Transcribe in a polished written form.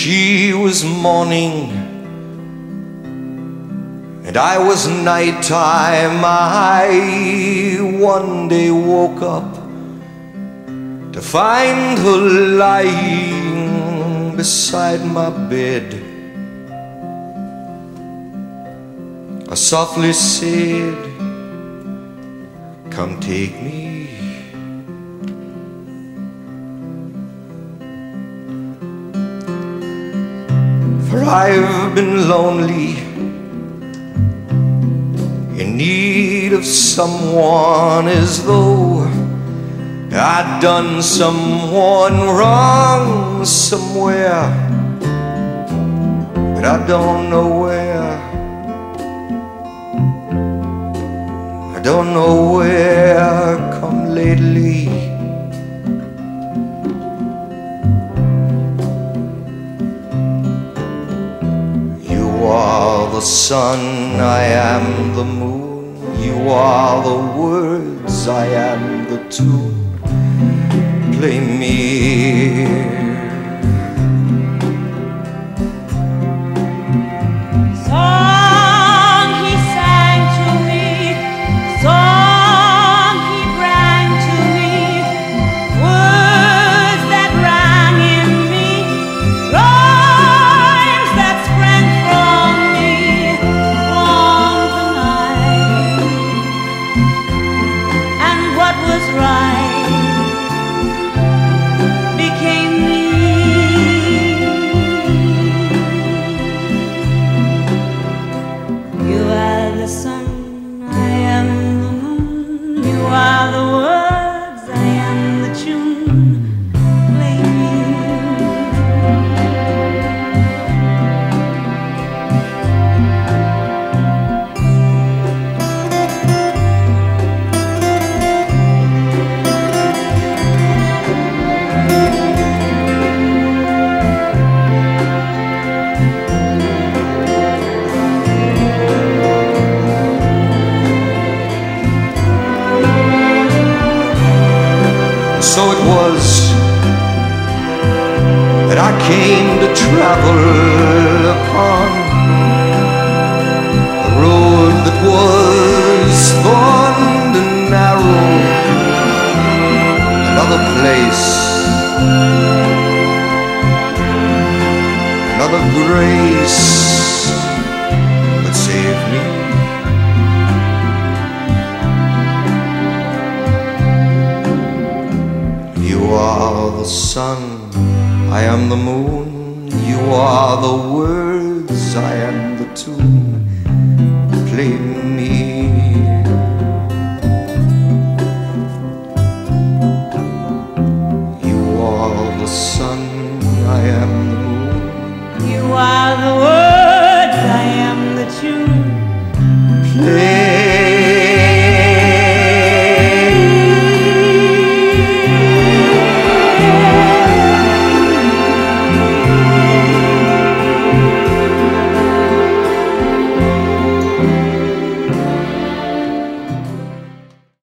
She was morning and I was nighttime. I one day woke up to find her lying beside my bed. I softly said, "Come take me." For I've been lonely, in need of someone, as though I'd done someone wrong somewhere, but I don't know where. I don't know where. Come lately, you are the sun, I am the moon. You are the words, I am the tune. Play me. Song he sang to me, song he rang to me, words that rang in me, rhymes that sprang from me on the night. And what was right became me. You are the sun, I am the moon. You are the words, I am the tune. Play me. So it was that I came to travel upon a road that was thorned and narrow. Another place, another grace that saved me. You are the sun, I am the moon. You are the words, I am the tune.